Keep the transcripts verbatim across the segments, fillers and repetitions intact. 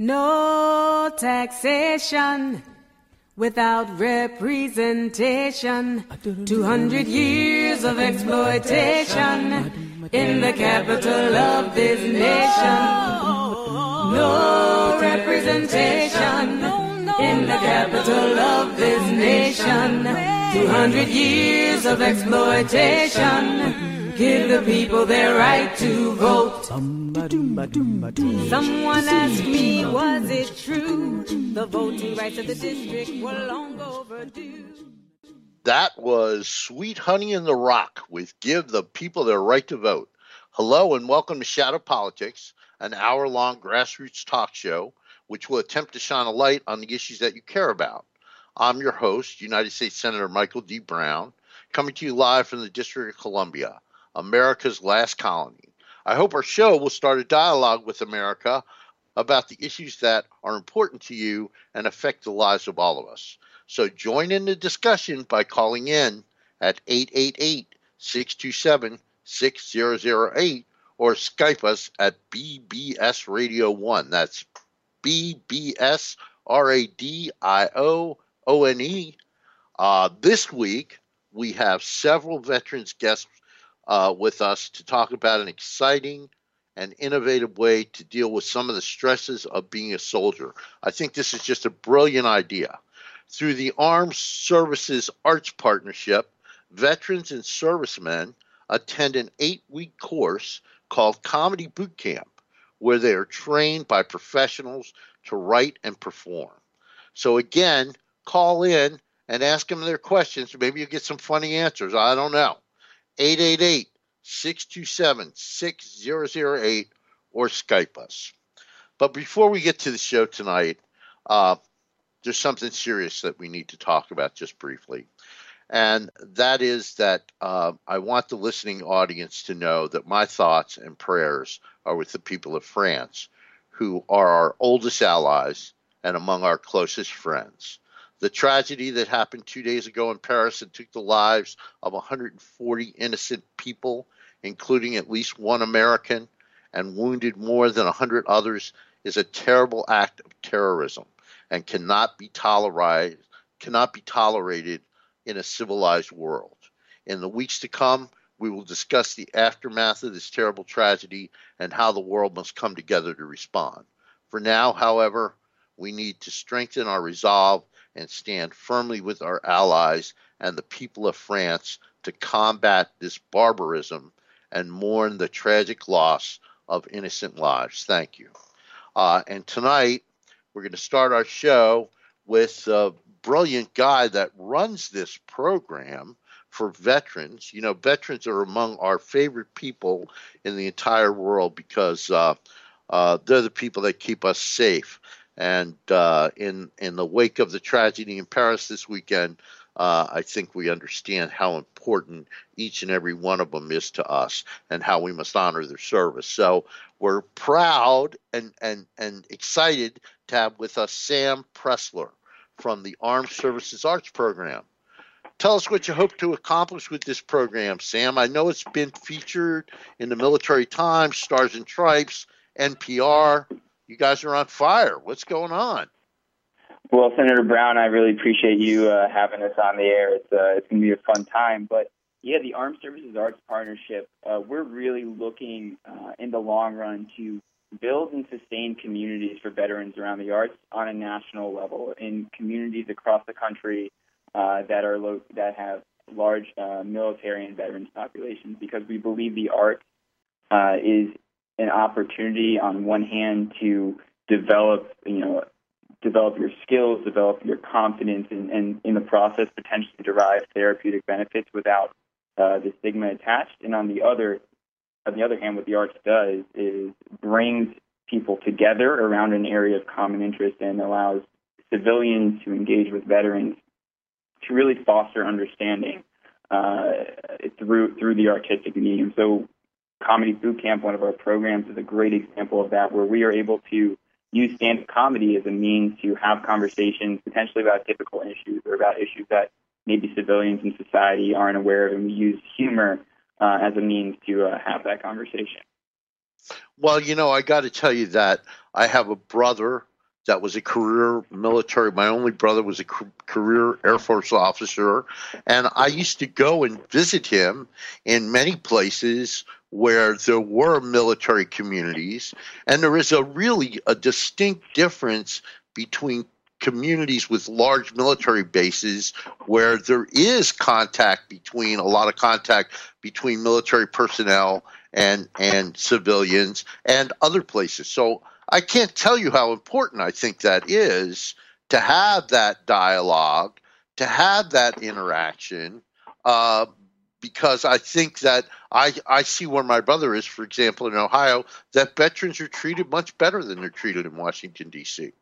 No taxation without representation. Two hundred years of exploitation in the capital of this nation. No representation in the capital of this nation. Two hundred years of exploitation. Give the people their right to vote. Someone asked me, was it true? The voting rights of the district were long overdue. That was Sweet Honey in the Rock with Give the People Their Right to Vote. Hello and welcome to Shadow Politics, an hour-long grassroots talk show which will attempt to shine a light on the issues that you care about. I'm your host, United States Senator Michael D. Brown, coming to you live from the District of Columbia, America's last colony. I hope our show will start a dialogue with America about the issues that are important to you and affect the lives of all of us. So join in the discussion by calling in at eight eight eight, six two seven, six zero zero eight or Skype us at B B S Radio one. That's B B S R A D I O O N E. Uh, this week, we have several veterans guests Uh, with us to talk about an exciting and innovative way to deal with some of the stresses of being a soldier. I think this is just a brilliant idea. Through the Armed Services Arts Partnership, veterans and servicemen attend an eight-week course called Comedy Boot Camp, where they are trained by professionals to write and perform. So again, call in and ask them their questions. Maybe you'll get some funny answers. I don't know. eight eight eight, six two seven, six zero zero eight or Skype us. But before we get to the show tonight, uh, there's something serious that we need to talk about just briefly. And that is that uh, I want the listening audience to know that my thoughts and prayers are with the people of France, who are our oldest allies and among our closest friends. The tragedy that happened two days ago in Paris and took the lives of one hundred forty innocent people, including at least one American, and wounded more than one hundred others, is a terrible act of terrorism and cannot be tolerated, cannot be tolerated in a civilized world. In the weeks to come, we will discuss the aftermath of this terrible tragedy and how the world must come together to respond. For now, however, we need to strengthen our resolve and stand firmly with our allies and the people of France to combat this barbarism and mourn the tragic loss of innocent lives. Thank you. Uh, and tonight, we're going to start our show with a brilliant guy that runs this program for veterans. You know, veterans are among our favorite people in the entire world because uh, uh, they're the people that keep us safe. And uh, in in the wake of the tragedy in Paris this weekend, uh, I think we understand how important each and every one of them is to us and how we must honor their service. So we're proud and, and, and excited to have with us Sam Pressler from the Armed Services Arts Program. Tell us what you hope to accomplish with this program, Sam. I know it's been featured in the Military Times, Stars and Stripes, N P R. You guys are on fire. What's going on? Well, Senator Brown, I really appreciate you uh, having us on the air. It's uh, it's going to be a fun time. But, yeah, the Armed Services Arts Partnership, uh, we're really looking uh, in the long run to build and sustain communities for veterans around the arts on a national level in communities across the country uh, that are lo- that have large uh, military and veterans populations, because we believe the arts uh, is an opportunity on one hand to develop, you know, develop your skills, develop your confidence, and, and in the process potentially derive therapeutic benefits without uh, the stigma attached. And on the other, on the other hand, what the arts does is brings people together around an area of common interest and allows civilians to engage with veterans to really foster understanding uh, through through the artistic medium. So Comedy Boot Camp, one of our programs, is a great example of that, where we are able to use stand-up comedy as a means to have conversations potentially about difficult issues or about issues that maybe civilians in society aren't aware of, and we use humor uh, as a means to uh, have that conversation. Well, you know, I got to tell you that I have a brother that was a career military. My only brother was a career Air Force officer, and I used to go and visit him in many places where there were military communities, and there is a really a distinct difference between communities with large military bases where there is contact between a lot of contact between military personnel and and civilians and other places. So I can't tell you how important I think that is, to have that dialogue, to have that interaction, uh, because I think that I, I see where my brother is, for example, in Ohio, that veterans are treated much better than they're treated in Washington, D C.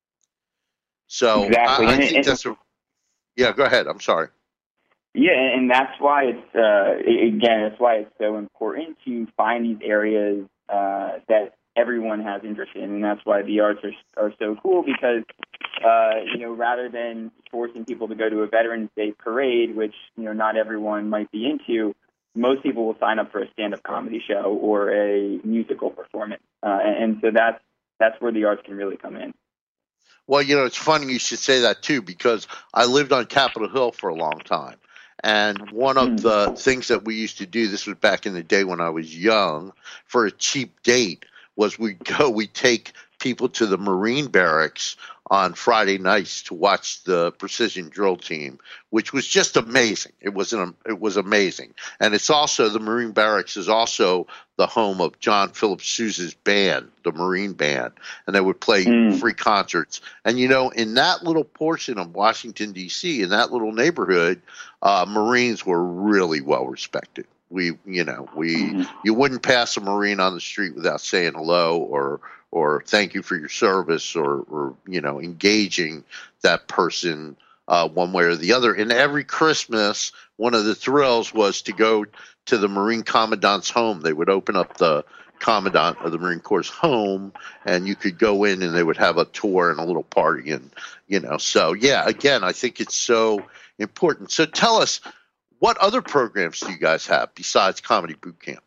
So exactly. I, I and think it, that's a – yeah, go ahead. I'm sorry. Yeah, and that's why it's, uh, again, that's why it's so important to find these areas uh, that everyone has interest in, and that's why the arts are, are so cool, because, uh, you know, rather than forcing people to go to a Veterans Day parade, which, you know, not everyone might be into, most people will sign up for a stand-up comedy show or a musical performance. Uh, and, and so that's, that's where the arts can really come in. Well, you know, it's funny you should say that, too, because I lived on Capitol Hill for a long time. And one of the things that we used to do, this was back in the day when I was young, for a cheap date, was we'd go, we'd take people to the Marine barracks on Friday nights to watch the precision drill team, which was just amazing. It was an, it was amazing. And it's also, the Marine barracks is also the home of John Philip Sousa's band, the Marine Band, and they would play mm. free concerts. And, you know, in that little portion of Washington, D C, in that little neighborhood, uh, Marines were really well respected. We, you know, we, mm-hmm. you wouldn't pass a Marine on the street without saying hello or, or thank you for your service, or, or you know, engaging that person uh, one way or the other. And every Christmas, one of the thrills was to go to the Marine Commandant's home. They would open up the Commandant of the Marine Corps' home, and you could go in and they would have a tour and a little party. And, you know, so, yeah, again, I think it's so important. So tell us, what other programs do you guys have besides Comedy Boot Camp?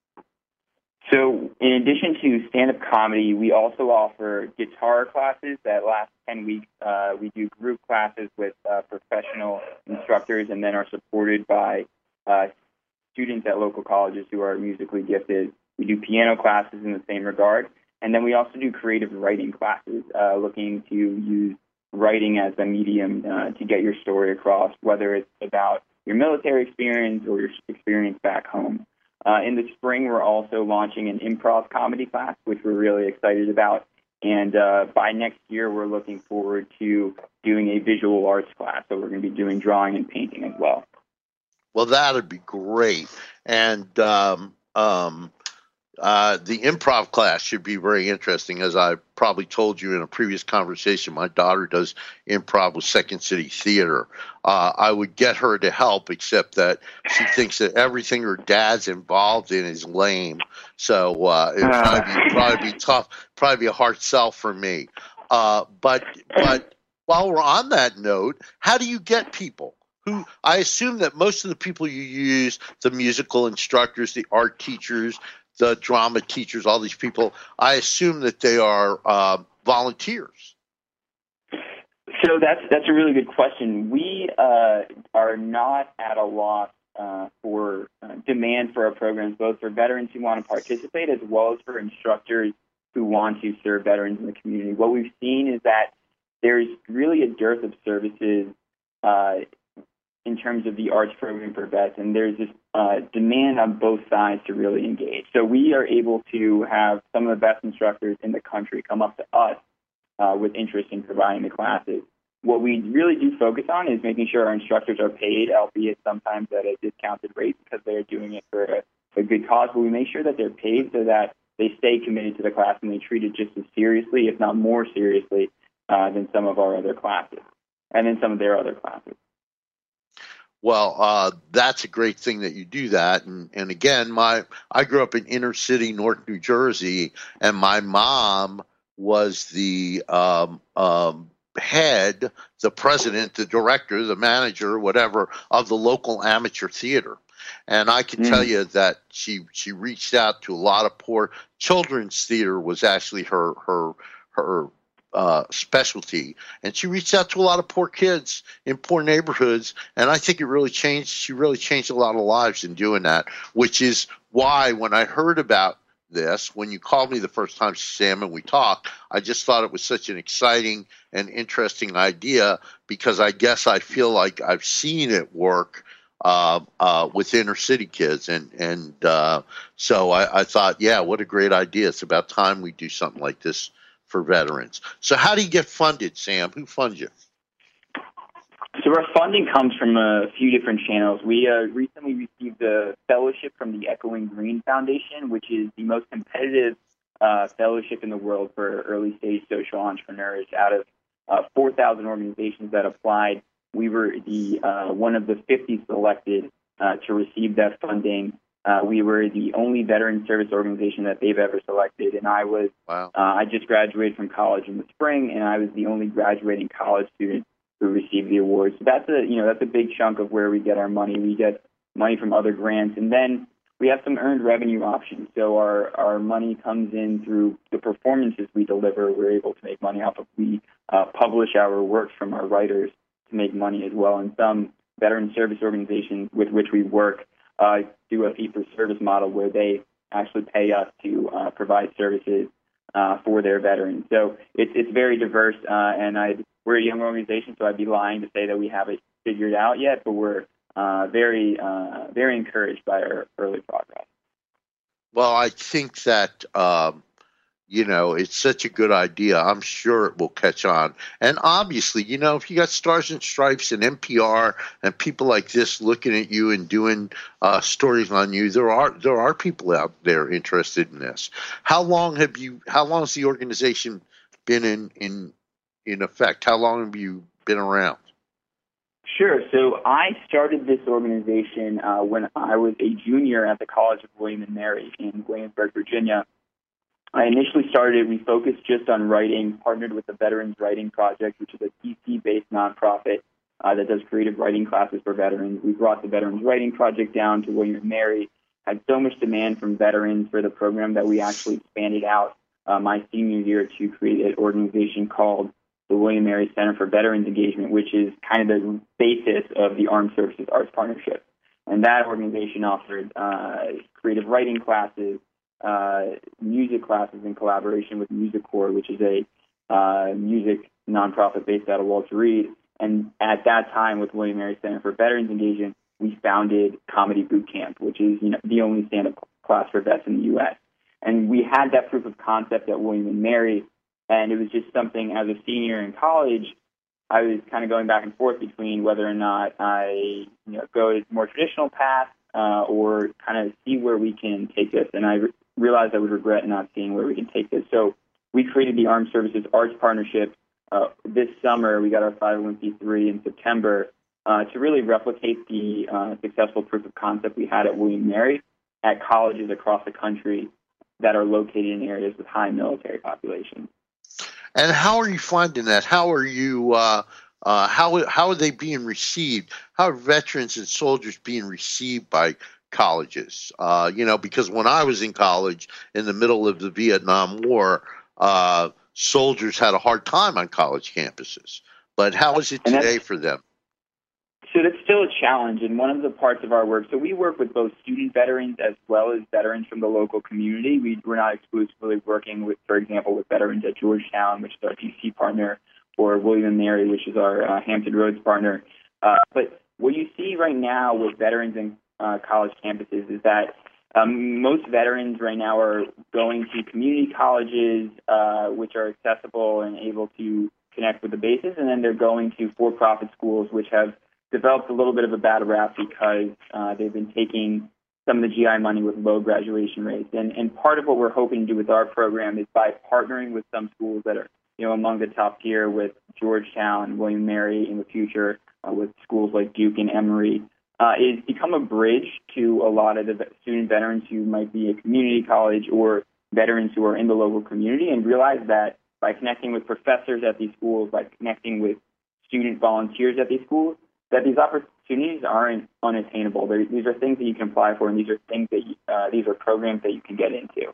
So in addition to stand-up comedy, we also offer guitar classes that last ten weeks. Uh, we do group classes with uh, professional instructors, and then are supported by uh, students at local colleges who are musically gifted. We do piano classes in the same regard. And then we also do creative writing classes, uh, looking to use writing as a medium uh, to get your story across, whether it's about your military experience or your experience back home. Uh, in the spring, we're also launching an improv comedy class, which we're really excited about. And uh, by next year, we're looking forward to doing a visual arts class. So we're going to be doing drawing and painting as well. Well, that would be great. And um, um, uh, the improv class should be very interesting. As I probably told you in a previous conversation, my daughter does improv with Second City Theater. Uh, I would get her to help, except that she thinks that everything her dad's involved in is lame. So uh, it would probably be, probably be tough, probably be a hard sell for me. Uh, but but while we're on that note, how do you get people? Who, I assume that most of the people you use, the musical instructors, the art teachers, the drama teachers, all these people, I assume that they are uh, volunteers. So that's that's a really good question. We uh, are not at a loss uh, for uh, demand for our programs, both for veterans who want to participate as well as for instructors who want to serve veterans in the community. What we've seen is that there's really a dearth of services uh, in terms of the arts program for vets, and there's this uh, demand on both sides to really engage. So we are able to have some of the best instructors in the country come up to us uh, with interest in providing the classes. What we really do focus on is making sure our instructors are paid, albeit sometimes at a discounted rate because they are doing it for a, a good cause, but we make sure that they're paid so that they stay committed to the class and they treat it just as seriously, if not more seriously, uh, than some of our other classes, and then some of their other classes. Well, uh, that's a great thing that you do that. And, and again, my I grew up in inner city North New Jersey, and my mom was the um, um, head, the president, the director, the manager, whatever, of the local amateur theater. And I can mm. tell you that she she reached out to a lot of poor children's theater was actually her her her uh, specialty, and she reached out to a lot of poor kids in poor neighborhoods, and I think it really changed. She really changed a lot of lives in doing that, which is why when I heard about this, when you called me the first time, Sam, and we talked, I just thought it was such an exciting and interesting idea, because I guess I feel like I've seen it work uh, uh, with inner city kids, and and uh, so I, I thought, yeah, what a great idea! It's about time we do something like this for veterans. So how do you get funded, Sam? Who funds you? So our funding comes from a few different channels. We uh, recently received a fellowship from the Echoing Green Foundation, which is the most competitive uh, fellowship in the world for early-stage social entrepreneurs. Out of uh, four thousand organizations that applied, we were the uh, one of the fifty selected uh, to receive that funding. Uh, we were the only veteran service organization that they've ever selected, and I was Wow. uh, I just graduated from college in the spring, and I was the only graduating college student who received the award. So that's a you know that's a big chunk of where we get our money. We get money from other grants, and then we have some earned revenue options. So our our money comes in through the performances we deliver. We're able to make money off of. We uh, publish our works from our writers to make money as well. And some veteran service organizations with which we work Uh, do a fee-for-service model where they actually pay us to uh, provide services uh, for their veterans. So it's it's very diverse, uh, and I we're a young organization, so I'd be lying to say that we have it figured out yet, but we're uh, very uh, very encouraged by our early progress. Well, I think that um, you know, it's such a good idea. I'm sure it will catch on. And obviously, you know, if you got Stars and Stripes and N P R and people like this looking at you and doing uh, stories on you, there are there are people out there interested in this. How long have you? How long has the organization been in in in effect? How long have you been around? Sure. So I started this organization uh, when I was a junior at the College of William and Mary in Williamsburg, Virginia. I initially started, we focused just on writing, partnered with the Veterans Writing Project, which is a D C-based nonprofit uh, that does creative writing classes for veterans. We brought the Veterans Writing Project down to William and Mary, had so much demand from veterans for the program that we actually expanded out uh, my senior year to create an organization called the William and Mary Center for Veterans Engagement, which is kind of the basis of the Armed Services Arts Partnership. And that organization offered uh, creative writing classes, Uh, music classes in collaboration with Music Corps, which is a uh, music nonprofit based out of Walter Reed. And at that time, with William and Mary Center for Veterans Engagement, we founded Comedy Boot Camp, which is you know the only stand-up class for vets in the U S. And we had that proof of concept at William and Mary, and it was just something as a senior in college, I was kind of going back and forth between whether or not I you know go a more traditional path uh, or kind of see where we can take this. And I re- realized I would regret not seeing where we can take this. So we created the Armed Services Arts Partnership. Uh, this summer, we got our five oh one c three in September uh, to really replicate the uh, successful proof of concept we had at William and Mary at colleges across the country that are located in areas with high military populations. And how are you finding that? How are you? Uh, uh, how how are they being received? How are veterans and soldiers being received by colleges? Uh, you know, because when I was in college in the middle of the Vietnam War, uh, soldiers had a hard time on college campuses. But how is it today for them? So that's still a challenge, and one of the parts of our work, so we work with both student veterans as well as veterans from the local community. We, we're not exclusively working with, for example, with veterans at Georgetown, which is our D C partner, or William and Mary, which is our uh, Hampton Roads partner. Uh, but what you see right now with veterans and Uh, college campuses is that um, most veterans right now are going to community colleges, uh, which are accessible and able to connect with the bases, and then they're going to for-profit schools, which have developed a little bit of a bad rap because uh, they've been taking some of the G I money with low graduation rates. And, and part of what we're hoping to do with our program is by partnering with some schools that are you know among the top tier with Georgetown, William and Mary in the future, uh, with schools like Duke and Emory, Uh, is become a bridge to a lot of the student veterans who might be at community college or veterans who are in the local community, and realize that by connecting with professors at these schools, by connecting with student volunteers at these schools, that these opportunities aren't unattainable. They're, these are things that you can apply for, and these are things that you, uh, these are programs that you can get into.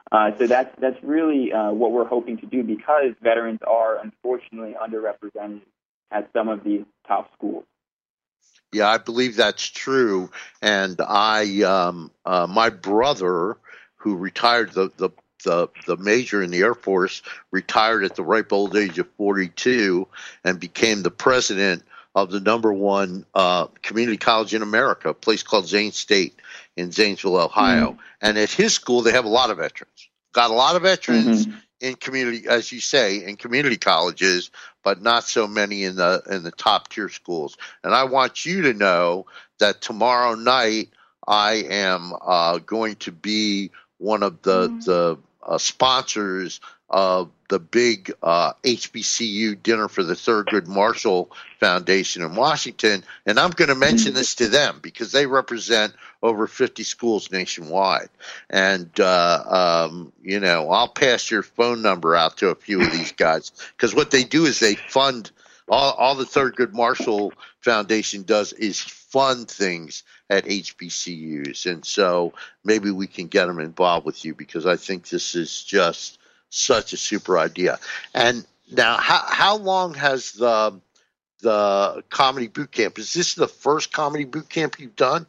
Uh, so that's that's really uh, what we're hoping to do, because veterans are unfortunately underrepresented at some of these top schools. Yeah, I believe that's true. And I, um, uh, my brother, who retired, the, the the the major in the Air Force, retired at the ripe old age of forty-two and became the president of the number one uh, community college in America, a place called Zane State in Zanesville, Ohio. Mm-hmm. And at his school, they have a lot of veterans. Got a lot of veterans mm-hmm. in community, as you say, in community colleges, but not so many in the in the top tier schools. And I want you to know that tomorrow night I am uh, going to be one of the mm-hmm. the uh, sponsors of the big uh, H B C U dinner for the Thurgood Marshall Foundation in Washington. And I'm going to mention this to them because they represent over fifty schools nationwide. And, uh, um, you know, I'll pass your phone number out to a few of these guys, because what they do is they fund all, all the Thurgood Marshall Foundation does is fund things at H B C Us. And so maybe we can get them involved with you, because I think this is just such a super idea. And now, how how long has the the comedy boot camp? Is this the first comedy boot camp you've done?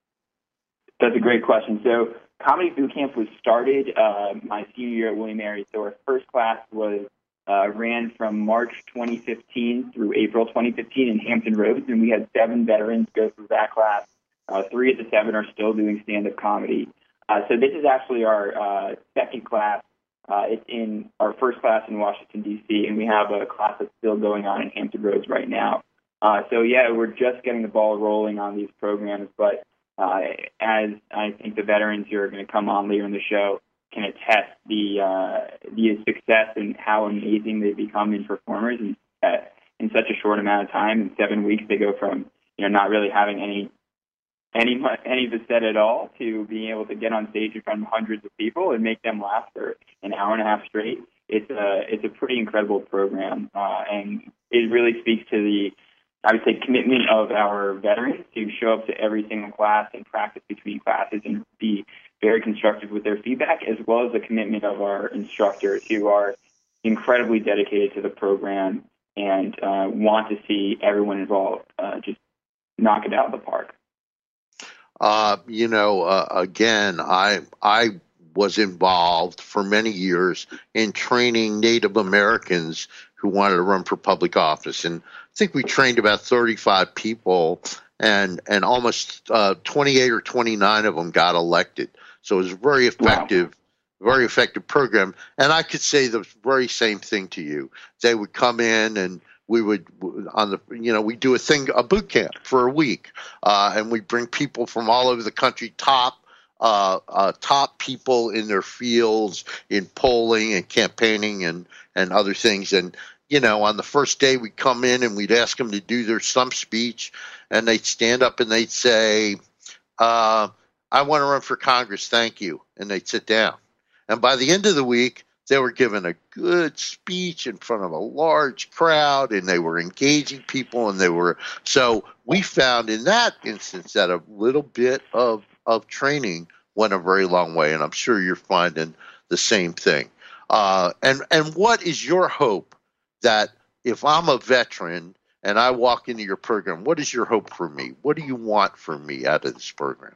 That's a great question. So, comedy boot camp was started uh, my senior year at William and Mary. So, our first class was uh, ran from March twenty fifteen through April twenty fifteen in Hampton Roads, and we had seven veterans go through that class. Uh, three of the seven are still doing stand-up comedy. Uh, so, this is actually our uh, second class. Uh, it's in our first class in Washington, D C, and we have a class that's still going on in Hampton Roads right now. Uh, so, yeah, we're just getting the ball rolling on these programs. But uh, as I think the veterans who are going to come on later in the show can attest the uh, the success and how amazing they become in performers in, uh, in such a short amount of time. In seven weeks, they go from you know not really having any any any of the set at all to being able to get on stage in front of hundreds of people and make them laugh for an hour and a half straight. It's a it's a pretty incredible program, uh, and it really speaks to the, I would say, commitment of our veterans to show up to every single class and practice between classes and be very constructive with their feedback, as well as the commitment of our instructors who are incredibly dedicated to the program and uh, want to see everyone involved uh, just knock it out of the park. Uh, you know, uh, again, I I was involved for many years in training Native Americans who wanted to run for public office, and I think we trained about thirty-five people, and and almost uh, twenty-eight or twenty-nine of them got elected. So it was a very effective, wow. very effective program. And I could say the very same thing to you. They would come in and we would on the you know we do a thing a boot camp for a week, uh, and we bring people from all over the country, top uh, uh, top people in their fields in polling and campaigning and and other things. And you know, on the first day we'd come in and we'd ask them to do their stump speech, and they'd stand up and they'd say, uh, "I want to run for Congress, thank you," and they'd sit down. And by the end of the week, they were given a good speech in front of a large crowd, and they were engaging people, and they were so we found in that instance that a little bit of, of training went a very long way, and I'm sure you're finding the same thing. Uh, and, and what is your hope that if I'm a veteran and I walk into your program, what is your hope for me? What do you want from me out of this program?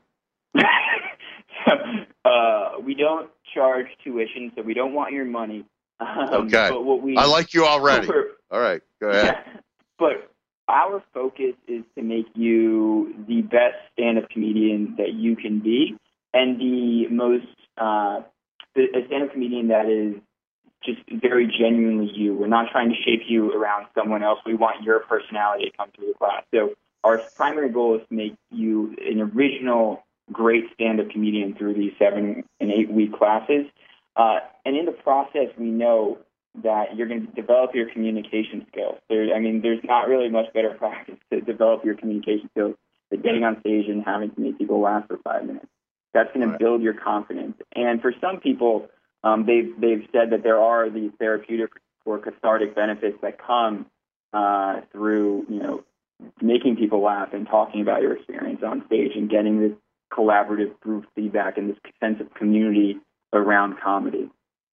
uh, we don't charge tuition, so we don't want your money. Um, okay. But what we, I like you already. All right, go ahead. Yeah, but our focus is to make you the best stand-up comedian that you can be, and the most uh, a stand-up comedian that is just very genuinely you. We're not trying to shape you around someone else. We want your personality to come through the class. So our primary goal is to make you an original, great stand-up comedian through these seven and eight-week classes. Uh, and in the process, we know that you're going to develop your communication skills. There, I mean, there's not really much better practice to develop your communication skills than getting on stage and having to make people laugh for five minutes. That's going to build your confidence. And for some people, um, they've, they've said that there are these therapeutic or cathartic benefits that come uh, through, you know, making people laugh and talking about your experience on stage and getting this collaborative group feedback and this sense of community around comedy.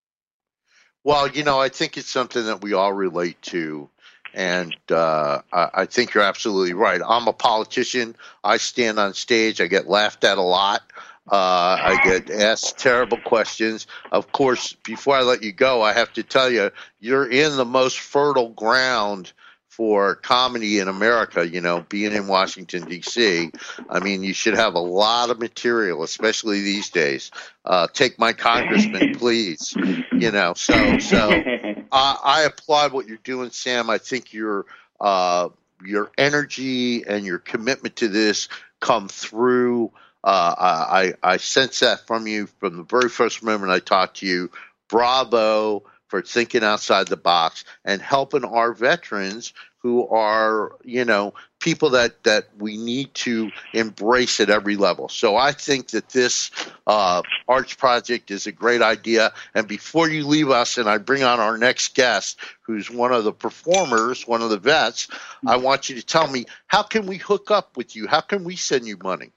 Well, you know, I think it's something that we all relate to. And uh, I, I think you're absolutely right. I'm a politician. I stand on stage. I get laughed at a lot. Uh, I get asked terrible questions. Of course, before I let you go, I have to tell you, you're in the most fertile ground for comedy in America, you know, being in Washington, D C. I mean, you should have a lot of material, especially these days. Uh, take my congressman, please. You know, so so uh, I applaud what you're doing, Sam. I think your uh, your energy and your commitment to this come through. Uh, I, I sense that from you from the very first moment I talked to you. Bravo for thinking outside the box and helping our veterans who are, you know, people that, that we need to embrace at every level. So I think that this uh, arts project is a great idea. And before you leave us and I bring on our next guest, who's one of the performers, one of the vets, I want you to tell me, how can we hook up with you? How can we send you money?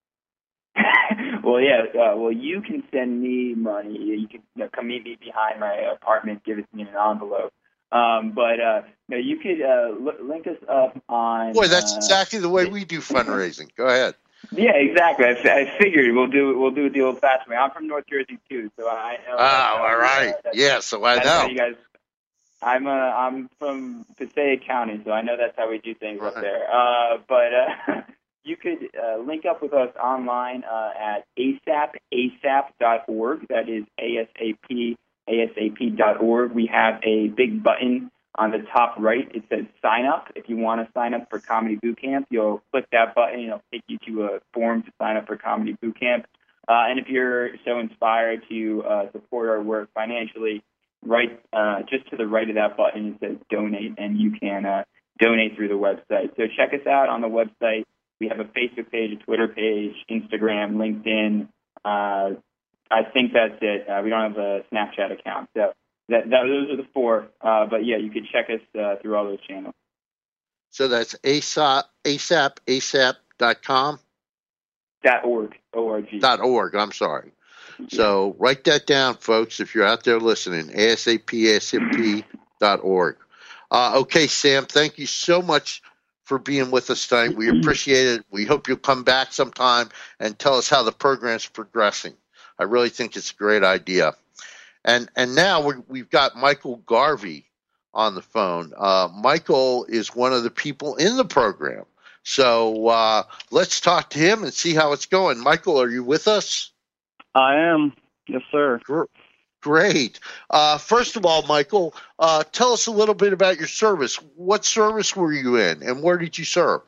Well, yeah. Uh, well, you can send me money. You can you know, come meet me behind my apartment, give it to me in an envelope. Um, but uh, no, you could uh, l- link us up on. Boy, that's uh, exactly the way we do fundraising. Go ahead. Yeah, exactly. I, f- I figured we'll do we'll do it the old-fashioned way. I'm from North Jersey too, so I know. Oh, that, all right. Uh, yeah, so I that's know. how you guys. I'm uh, I'm from Passaic County, so I know that's how we do things Right. up there. Uh, but uh, you could uh, link up with us online uh, at asap asap dot org. That is ASAP asap dot org. We have a big button on the top right. It says sign up. If you want to sign up for Comedy Boot Camp, you'll click that button and it'll take you to a form to sign up for Comedy Boot Camp. Uh, and if you're so inspired to uh, support our work financially, right uh, just to the right of that button it says donate, and you can uh, donate through the website. So check us out on the website. We have a Facebook page, a Twitter page, Instagram, LinkedIn. Uh, I think that's it. Uh, we don't have a Snapchat account. So that, that those are the four. Uh, but, yeah, you can check us uh, through all those channels. So that's ASAP, ASAP, ASAP dot com? Dot org, O R G. Dot org, I'm sorry. So write that down, folks, if you're out there listening, ASAP, ASAP dot org. Uh, okay, Sam, thank you so much for being with us tonight. We appreciate it. We hope you'll come back sometime and tell us how the program's progressing. I really think it's a great idea. And and now we're, we've got Michael Garvey on the phone. Uh, Michael is one of the people in the program. So uh, let's talk to him and see how it's going. Michael, are you with us? I am. Yes, sir. Great. Uh, first of all, Michael, uh, tell us a little bit about your service. What service were you in, and where did you serve?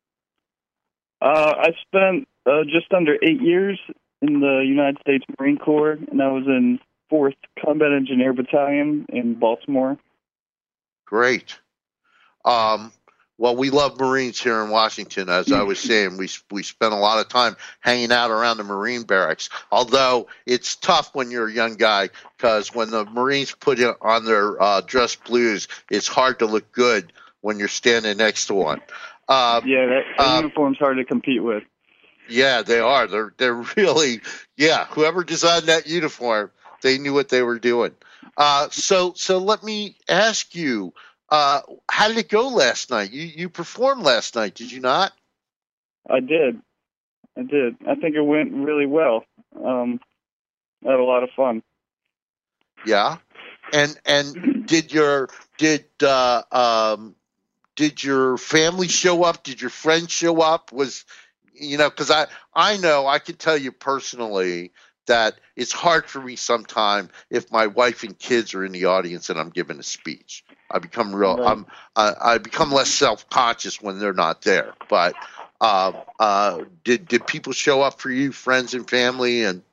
Uh, I spent uh, just under eight years in the United States Marine Corps, and I was in fourth Combat Engineer Battalion in Baltimore. Great. Um, well, we love Marines here in Washington. As I was saying, we we spent a lot of time hanging out around the Marine barracks, although it's tough when you're a young guy because when the Marines put it on their uh, dress blues, it's hard to look good when you're standing next to one. Uh, yeah, that, that uh, uniform's hard to compete with. Yeah, they are. They're they're really, yeah, whoever designed that uniform, they knew what they were doing. Uh, so so let me ask you, uh, how did it go last night? You you performed last night, did you not? I did. I did. I think it went really well. Um, I had a lot of fun. Yeah. And and did your did uh, um did your family show up? Did your friends show up? Was you know, because I, I know I can tell you personally that it's hard for me sometimes if my wife and kids are in the audience and I'm giving a speech. I become real. Right. I'm. I, I become less self-conscious when they're not there. But uh, uh, did did people show up for you, friends and family? And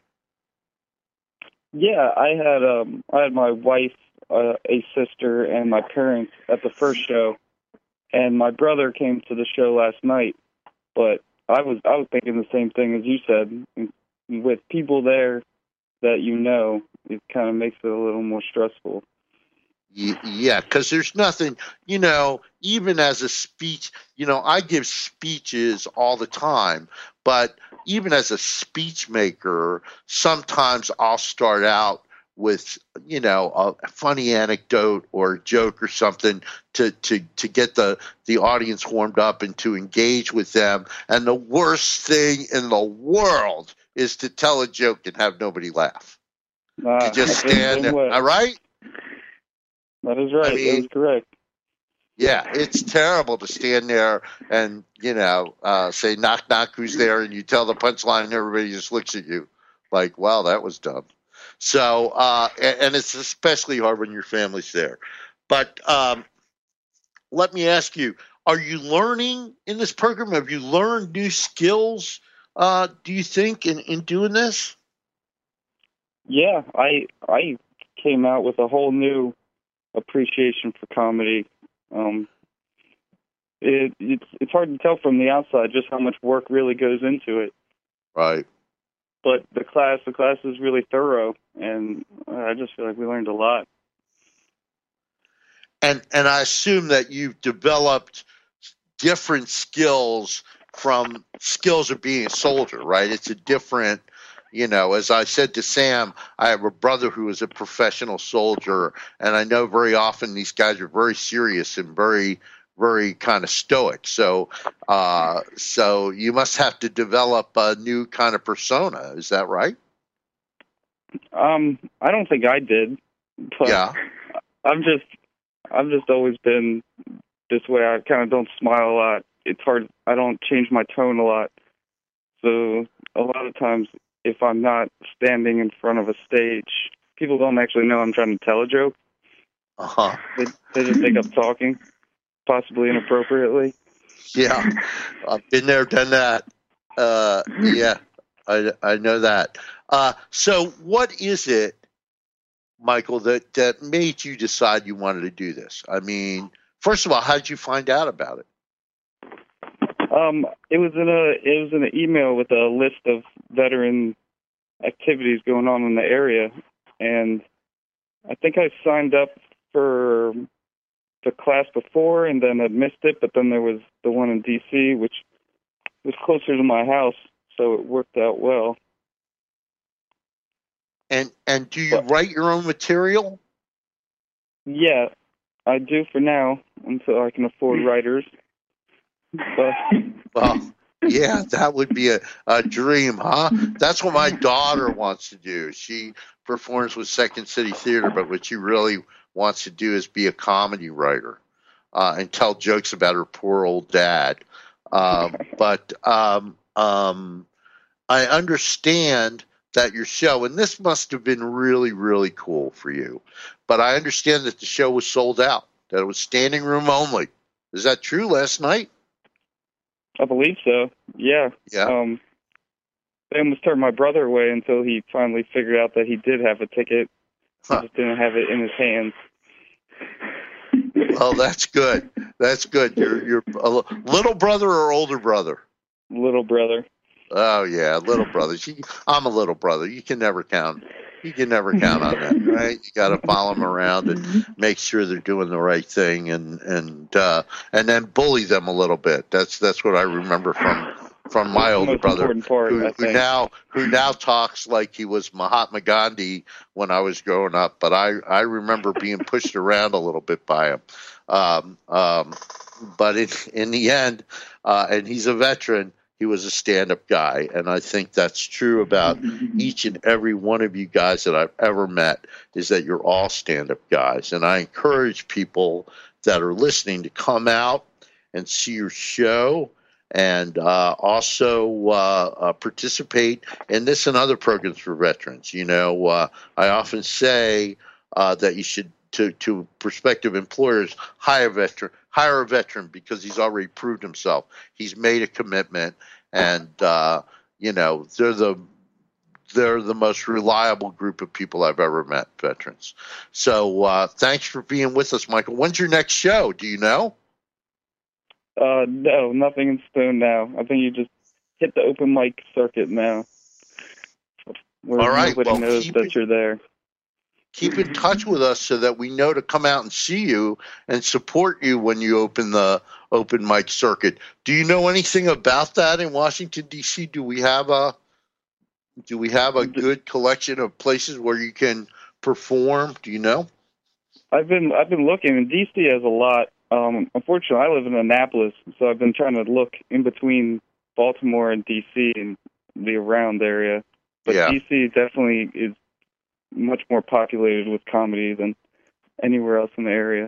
yeah, I had um, I had my wife, uh, a sister, and my parents at the first show, and my brother came to the show last night, but. I was I was thinking the same thing as you said. With people there that you know, it kind of makes it a little more stressful. Yeah, because there's nothing, you know, even as a speech, you know, I give speeches all the time, but even as a speech maker, sometimes I'll start out with, you know, a funny anecdote or joke or something to, to, to get the, the audience warmed up and to engage with them. And the worst thing in the world is to tell a joke and have nobody laugh. Uh, to just stand there. All right? That is right. I mean, that is correct. Yeah, it's terrible to stand there and, you know, uh, say, knock, knock, who's there? And you tell the punchline and everybody just looks at you like, wow, that was dumb. So, uh, and, and it's especially hard when your family's there. But um, let me ask you, are you learning in this program? Have you learned new skills, uh, do you think, in, in doing this? Yeah, I I came out with a whole new appreciation for comedy. Um, it, it's it's hard to tell from the outside just how much work really goes into it. Right. But the class, the class is really thorough, and I just feel like we learned a lot. And and I assume that you've developed different skills from skills of being a soldier, right? It's a different, you know, as I said to Sam, I have a brother who is a professional soldier, and I know very often these guys are very serious and very, very kind of stoic. So, uh, so you must have to develop a new kind of persona. Is that right? Um, I don't think I did. But yeah. I'm just, I've just always been this way. I kind of don't smile a lot. It's hard. I don't change my tone a lot. So a lot of times, if I'm not standing in front of a stage, people don't actually know I'm trying to tell a joke. Uh-huh. They, they just think I'm talking, possibly inappropriately. Yeah, I've been there, done that. Uh, yeah, I, I know that. Uh, so what is it, Michael, that, that made you decide you wanted to do this? I mean, first of all, how did you find out about it? Um, it was in a it was in an email with a list of veteran activities going on in the area, and I think I signed up for the class before and then had missed it, but then there was the one in D C, which was closer to my house, so it worked out well. And and do you but, write your own material? Yeah, I do for now until I can afford writers. But, well, yeah, that would be a, a dream, huh? That's what my daughter wants to do. She performs with Second City Theater, but what she really wants to do is be a comedy writer uh, and tell jokes about her poor old dad. Um, but um, um, I understand that your show, and this must have been really, really cool for you, but I understand that the show was sold out, that it was standing room only. Is that true last night? I believe so. Yeah. Yeah. Um, they almost turned my brother away until he finally figured out that he did have a ticket. He huh. just didn't have it in his hands. Well, that's good. That's good. You're you're a little brother or older brother? Little brother. Oh yeah, little brother. She, I'm a little brother. You can never count. You can never count on that, right? You got to follow them around and make sure they're doing the right thing, and and uh, and then bully them a little bit. That's that's what I remember from from my older brother, part, who, who now who now talks like he was Mahatma Gandhi when I was growing up. But I I remember being pushed around a little bit by him. Um, um, but in in the end, uh, and he's a veteran. He was a stand-up guy, and I think that's true about each and every one of you guys that I've ever met, is that you're all stand-up guys. And I encourage people that are listening to come out and see your show, and uh, also uh, uh, participate in this and other programs for veterans. You know, uh, I often say uh, that you should, to, to prospective employers, hire a veteran. Hire a veteran because he's already proved himself. He's made a commitment, and uh, you know they're the they're the most reliable group of people I've ever met, veterans. So uh, thanks for being with us, Michael. When's your next show? Do you know? Uh, no, nothing in stone now. I think you just hit the open mic circuit now, where All right. nobody well, knows that it, you're there. keep in touch with us so that we know to come out and see you and support you when you open the open mic circuit. Do you know anything about that in Washington, D C? Do we have a do we have a good collection of places where you can perform? Do you know? I've been I've been looking, and D C has a lot. Um, unfortunately, I live in Annapolis, so I've been trying to look in between Baltimore and D C and the around area. But Yeah. D C definitely is much more populated with comedy than anywhere else in the area.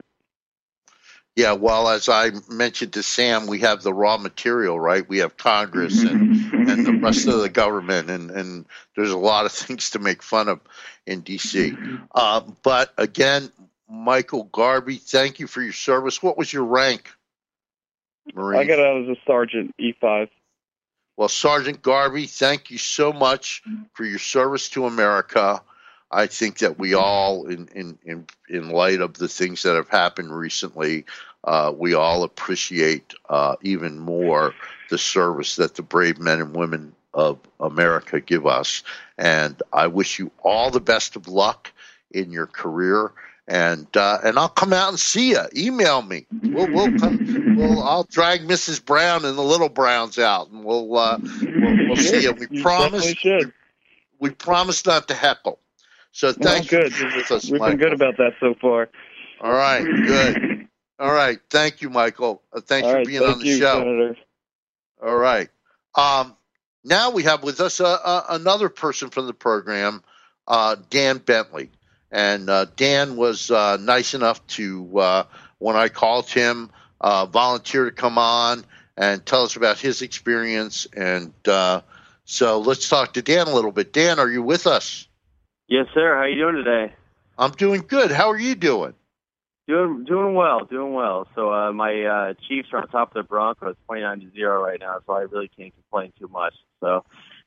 Yeah, well, as I mentioned to Sam, we have the raw material, right? We have Congress and, and the rest of the government, and, and there's a lot of things to make fun of in D C. Uh, but again, Michael Garvey, thank you for your service. What was your rank, Marine? I got out as a sergeant, E five. Well, Sergeant Garvey, thank you so much for your service to America. I think that we all, in in in, in light of the things that have happened recently, uh, we all appreciate uh, even more the service that the brave men and women of America give us. And I wish you all the best of luck in your career. And uh, and I'll come out and see you. Email me. We'll we'll come. We'll I'll drag Missus Brown and the little Browns out, and we'll uh, we'll, we'll see you. We You promise. definitely should. We, we promise not to heckle. So Well, thank you good. for being with us, We've Michael. been good about that so far. All right, good. All right, thank you, Michael. Uh, thanks All for right, being thank on the you, show. Senator. All right. Um, now we have with us uh, uh, another person from the program, uh, Dan Bentley. And uh, Dan was uh, nice enough to, uh, when I called him, uh, volunteer to come on and tell us about his experience. And uh, so let's talk to Dan a little bit. Dan, are you with us? Yes, sir. How you doing today? I'm doing good. How are you doing? Doing doing well, doing well. So uh, my uh, Chiefs are on top of the Broncos, twenty-nine to zero right now. So I really can't complain too much. So,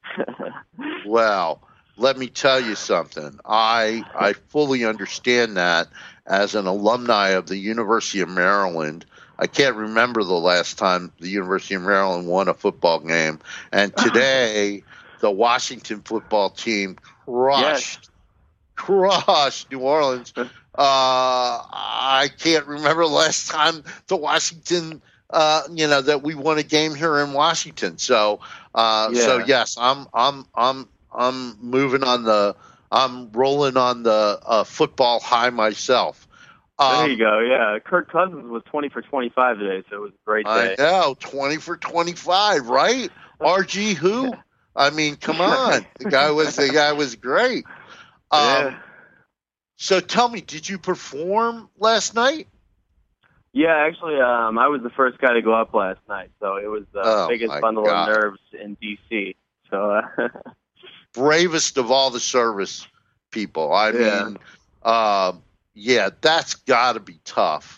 Well, let me tell you something. I I fully understand that as an alumni of the University of Maryland. I can't remember the last time the University of Maryland won a football game. And today, the Washington football team crushed, crushed New Orleans. Uh, I can't remember the last time the Washington, uh, you know, that we won a game here in Washington. So, uh, Yeah. so yes, I'm, I'm, I'm, I'm moving on the, I'm rolling on the uh, football high myself. Um, there you go. Yeah, Kirk Cousins was twenty for twenty-five today, so it was a great I day. know, twenty for twenty-five, right? R G who? I mean, come on, the guy was the guy was great. Um, Yeah. So tell me, did you perform last night? Yeah, actually, um, I was the first guy to go up last night, so it was the Oh, biggest my bundle God. of nerves in D C. So, uh, Bravest of all the service people. I Yeah. mean, uh, yeah, that's got to be tough.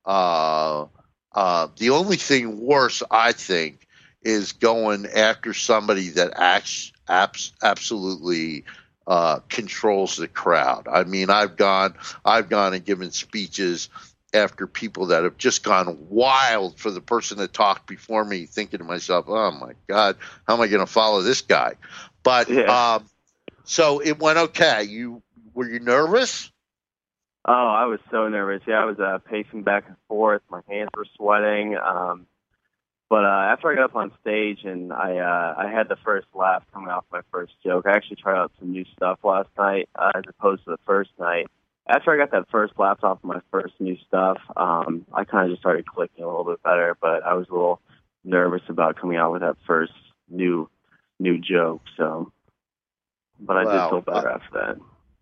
Uh, uh, the only thing worse, I think, is going after somebody that acts abs- absolutely uh, controls the crowd. I mean, I've gone, I've gone and given speeches after people that have just gone wild for the person that talked before me, thinking to myself, "Oh my God, how am I going to follow this guy?" But Yeah. um, so it went okay. You were you nervous? oh, I was so nervous. Yeah, I was uh, pacing back and forth. My hands were sweating. Um, but uh, after I got up on stage and I uh, I had the first laugh coming off my first joke, I actually tried out some new stuff last night uh, as opposed to the first night. After I got that first laugh off my first new stuff, um, I kind of just started clicking a little bit better. But I was a little nervous about coming out with that first new new joke. So, but I Wow. did feel better after that.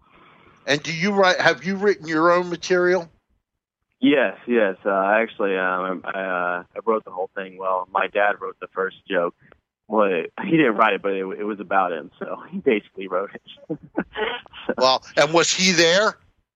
And do you write? Have you written your own material? Yes, yes. Uh, actually, um, I, uh, I wrote the whole thing. Well, my dad wrote the first joke. Well, it, he didn't write it, but it, it was about him, so he basically wrote it. Well, and was he there?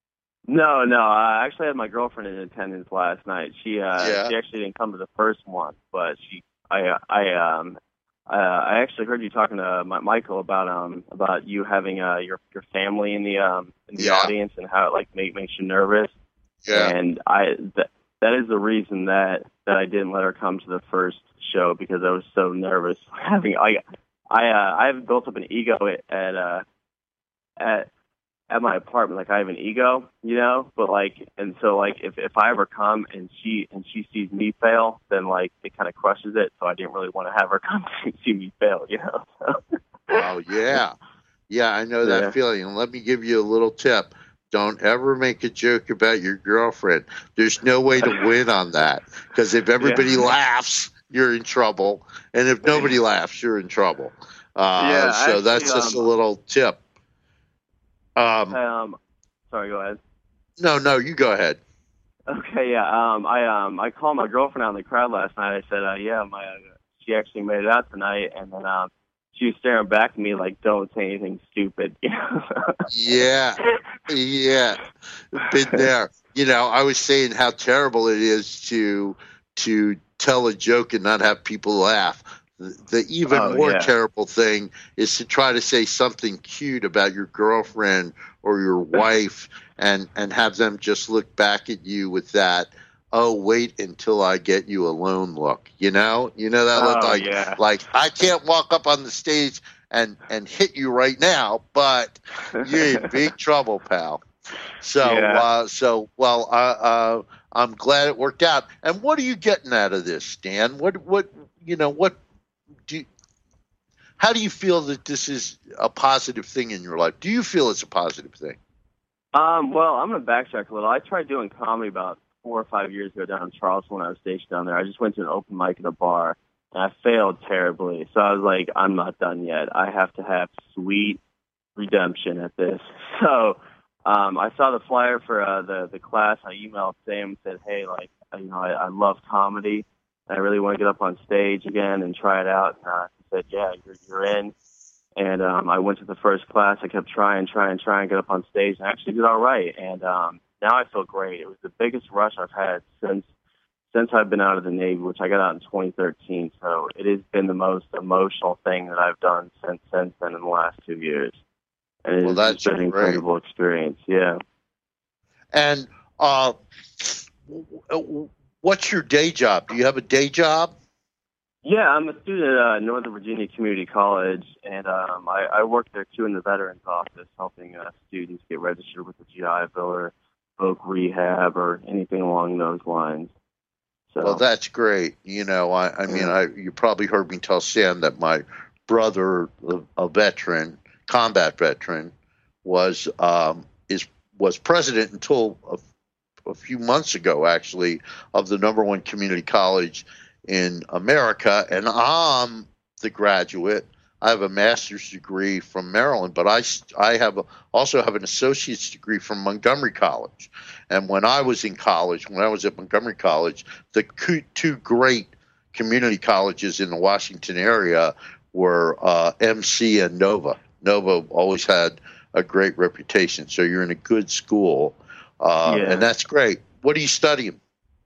No, no. I actually had my girlfriend in attendance last night. She uh, Yeah. she actually didn't come to the first one, but she I I um uh, I actually heard you talking to my, Michael about um about you having uh your your family in the um in the Yeah. audience and how it like make, makes you nervous. Yeah. And I th- that is the reason that that I didn't let her come to the first show, because I was so nervous having I I uh, I have built up an ego at, at uh at at my apartment, like I have an ego, you know, but like, and so like if, if I ever come and she, and she sees me fail, then like it kind of crushes it. So I didn't really want to have her come and see me fail, you know? Oh yeah. Yeah. I know that Yeah. feeling. And let me give you a little tip. Don't ever make a joke about your girlfriend. There's no way to win on that, because if everybody Yeah. laughs, you're in trouble. And if nobody laughs, you're in trouble. Uh, Yeah, so actually, that's just um, a little tip. Um, Um, sorry, go ahead. no, no, you go ahead. Okay, yeah. Um, I um, I called my girlfriend out in the crowd last night. I said, uh, yeah, my uh, she actually made it out tonight, and then um, she was staring back at me like, "Don't say anything stupid." Yeah, yeah, been there. You know, I was saying how terrible it is to to tell a joke and not have people laugh. The, the even Oh, more yeah. terrible thing is to try to say something cute about your girlfriend or your wife and and have them just look back at you with that, "Oh, wait until I get you alone" look. You know, you know that look, Oh, like yeah. like I can't walk up on the stage and and hit you right now, but you're in big trouble, pal. So, Yeah. uh, so well, uh, uh, I'm glad it worked out. And what are you getting out of this, Dan? What, what, you know, what do? You, how do you feel that this is a positive thing in your life? Do you feel it's a positive thing? Um, well, I'm going to backtrack a little. I tried doing comedy about four or five years ago down in Charleston when I was stationed down there. I just went to an open mic in a bar, and I failed terribly. So I was like, I'm not done yet. I have to have sweet redemption at this. So um, I saw the flyer for uh, the, the class. I emailed Sam and said, hey, like, you know, I, I love comedy. I really want to get up on stage again and try it out. And uh, he said, yeah, you're, you're in. And um, I went to the first class. I kept trying, trying, trying to get up on stage, and I actually did all right. And um, now I feel great. It was the biggest rush I've had since since I've been out of the Navy, which I got out in twenty thirteen. So it has been the most emotional thing that I've done since since then in the last two years. And it Well, has that's been an great. incredible experience. Yeah. And uh, what's your day job? Do you have a day job? Yeah, I'm a student at uh, Northern Virginia Community College, and um, I, I work there, too, in the Veterans Office, helping uh, students get registered with the G I Bill or voc rehab or anything along those lines. So, Well, that's great. You know, I, I mean, Yeah. I you probably heard me tell Sam that my brother, a, a veteran, combat veteran, was um, is was president until a, a few months ago, actually, of the number one community college in America, and I'm the graduate. I have a master's degree from Maryland, but I, I have a, also have an associate's degree from Montgomery College. And when I was in college, when I was at Montgomery College, the two great community colleges in the Washington area were uh, M C and Nova. Nova always had a great reputation, so you're in a good school, uh, Yeah. and that's great. What are you studying?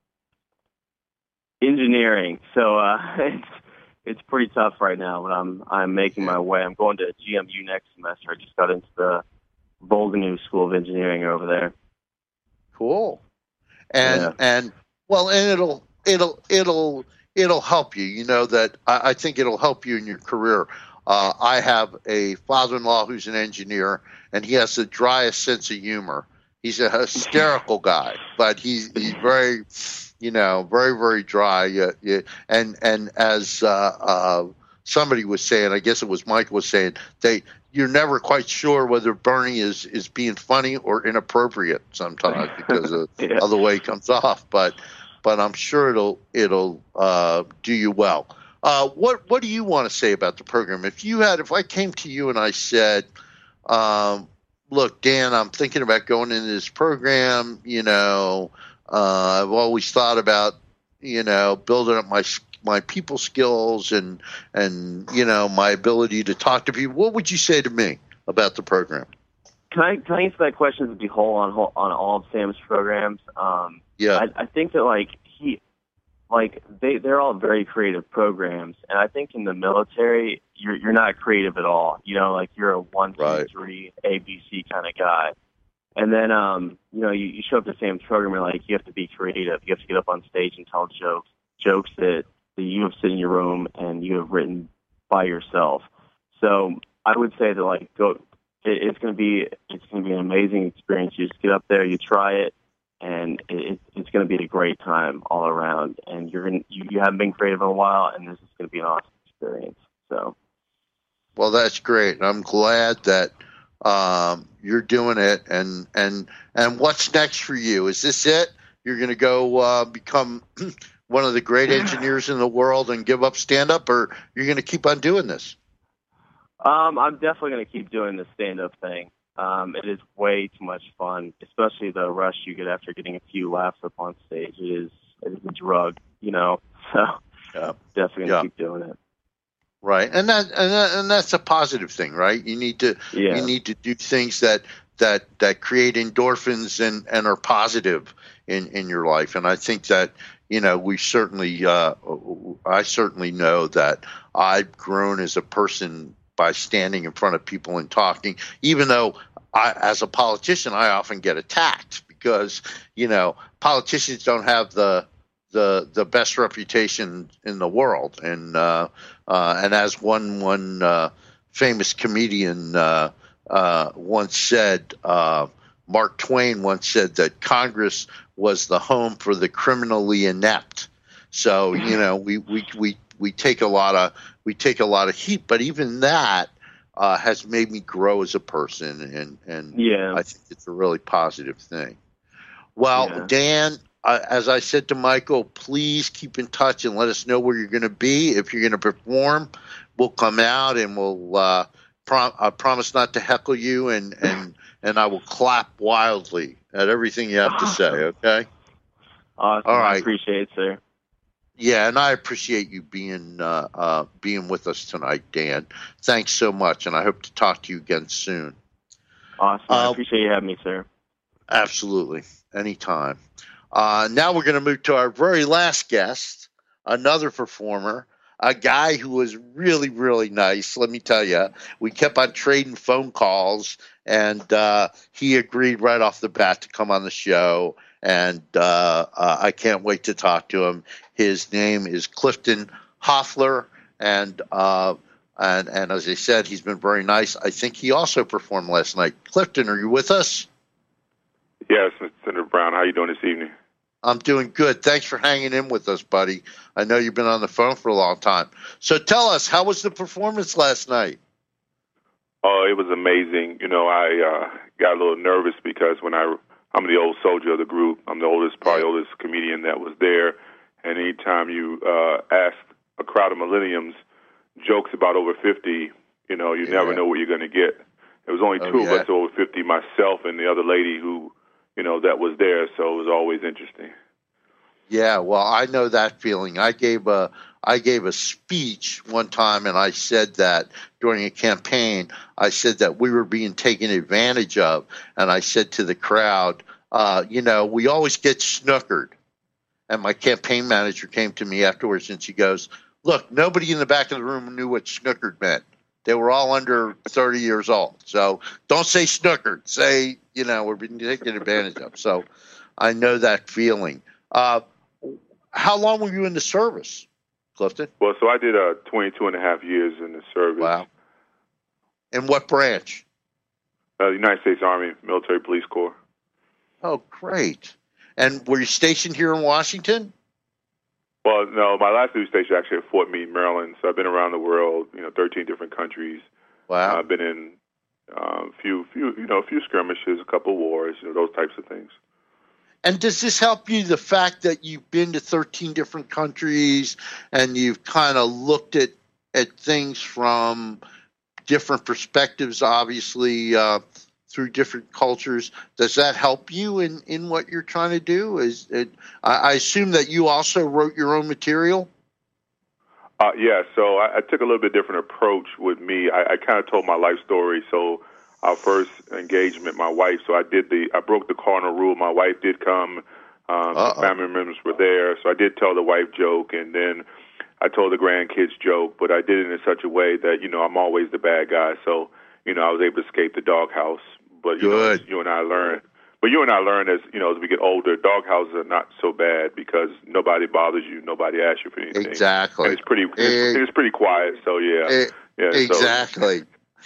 engineering. So uh, it's it's pretty tough right now, but I'm I'm making my way. I'm going to G M U next semester. I just got into the Boldenau School of Engineering over there. Cool. And Yeah. and well, and it'll it'll it'll it'll help you. You know that I, I think it'll help you in your career. Uh, I have a father-in-law who's an engineer, and he has the driest sense of humor. He's a hysterical guy, but he's he's very, you know, very very dry. Yeah, yeah. And and as uh, uh, somebody was saying, I guess it was Mike was saying, they you're never quite sure whether Bernie is, is being funny or inappropriate sometimes because of, Yeah. of the way he comes off. But but I'm sure it'll it'll uh, do you well. Uh, what what do you want to say about the program? If you had, if I came to you and I said, um, look, Dan, I'm thinking about going into this program. You know, uh, I've always thought about, you know, building up my my people skills and and you know my ability to talk to people. What would you say to me about the program? Can I can I answer that question as a whole on whole, on all of Sam's programs? Um, Yeah, I, I think that like he, like they they're all very creative programs, and I think in the military you're you're not creative at all. You know, like you're a one two Right. three A B C kind of guy. And then um, you know, you, you show up to Sam's program and like you have to be creative. You have to get up on stage and tell jokes, jokes that, that you have sit in your room and you have written by yourself. So I would say that like go it, it's going to be it's going to be an amazing experience. You just get up there, you try it, and it, it's going to be a great time all around. And you're gonna, you, you haven't been creative in a while, and this is going to be an awesome experience. So, well, that's great. I'm glad that um, you're doing it. And and and what's next for you? Is this it? You're going to go uh, become one of the great engineers in the world and give up stand-up, or you're going to keep on doing this? Um, I'm definitely going to keep doing the stand-up thing. Um, it is way too much fun, especially the rush you get after getting a few laughs up on stage. It is it is a drug, you know. So yeah. definitely going to yeah. keep doing it. Right, and that and that, and that's a positive thing, right? You need to yeah. you need to do things that that that create endorphins and and are positive in in your life. And I think that, you know, we certainly uh, I certainly know that I've grown as a person by standing in front of people and talking, even though I, as a politician, I often get attacked because, you know, politicians don't have the the the best reputation in the world. And uh, uh, and as one one uh, famous comedian uh, uh, once said, uh, Mark Twain once said that Congress was the home for the criminally inept. So, you know, we we we we take a lot of we take a lot of heat, but even that uh, has made me grow as a person, and and yeah. I think it's a really positive thing. Well, yeah. Dan, uh, as I said to Michael, please keep in touch and let us know where you're going to be. If you're going to perform, we'll come out and we'll uh, prom- I promise not to heckle you, and and and I will clap wildly at everything you have to say. Okay. Awesome. All right. I appreciate it, sir. Yeah, and I appreciate you being uh, uh, being with us tonight, Dan. Thanks so much, and I hope to talk to you again soon. Awesome. Uh, I appreciate you having me, sir. Absolutely. Anytime. Uh, now we're going to move to our very last guest, another performer, a guy who was really, really nice. Let me tell you, we kept on trading phone calls, and uh, he agreed right off the bat to come on the show. And uh, uh, I can't wait to talk to him. His name is Clifton Hoffler, and uh, and and as I said, he's been very nice. I think he also performed last night. Clifton, are you with us? Yes, Mister Senator Brown. How are you doing this evening? I'm doing good. Thanks for hanging in with us, buddy. I know you've been on the phone for a long time. So tell us, how was the performance last night? Oh, it was amazing. You know, I uh, got a little nervous because when I I'm the old soldier of the group. I'm the oldest, probably oldest comedian that was there. And anytime you uh, ask a crowd of millenniums jokes about over fifty, you know, you yeah. never know what you're going to get. There was only two oh, yeah. of us over fifty, myself and the other lady who, you know, that was there. So it was always interesting. Yeah, well, I know that feeling. I gave a I gave a speech one time, and I said that during a campaign, I said that we were being taken advantage of, and I said to the crowd, uh, you know, we always get snookered. And my campaign manager came to me afterwards, and she goes, look, nobody in the back of the room knew what snookered meant. They were all under thirty years old. So don't say snookered. Say, you know, we're being taken advantage of. So I know that feeling. Uh, how long were you in the service, Clifton? Well, so I did uh, twenty-two and a half years in the service. Wow. In what branch? Uh, the United States Army Military Police Corps. Oh, great. And were you stationed here in Washington? Well, no, my last duty station actually at Fort Meade, Maryland. So I've been around the world, you know, thirteen different countries. Wow. Uh, I've been in a uh, few, few, you know, a few skirmishes, a couple of wars, you know, those types of things. And does this help you, the fact that you've been to thirteen different countries and you've kind of looked at, at things from different perspectives, obviously, uh, through different cultures? Does that help you in, in what you're trying to do? Is it, I, I assume that you also wrote your own material? Uh, yeah, so I, I took a little bit different approach with me. I, I kind of told my life story. So our first engagement, my wife, so I did the, I broke the cardinal rule. My wife did come. Um, some family members were there. So I did tell the wife joke, and then I told the grandkids joke, but I did it in such a way that, you know, I'm always the bad guy. So, you know, I was able to escape the doghouse. But, you Good. know, you and I learned. But you and I learn as, you know, as we get older, doghouses are not so bad because nobody bothers you, nobody asks you for anything. Exactly. And it's pretty, it's, it, it's pretty quiet. So yeah, it, yeah. Exactly. So.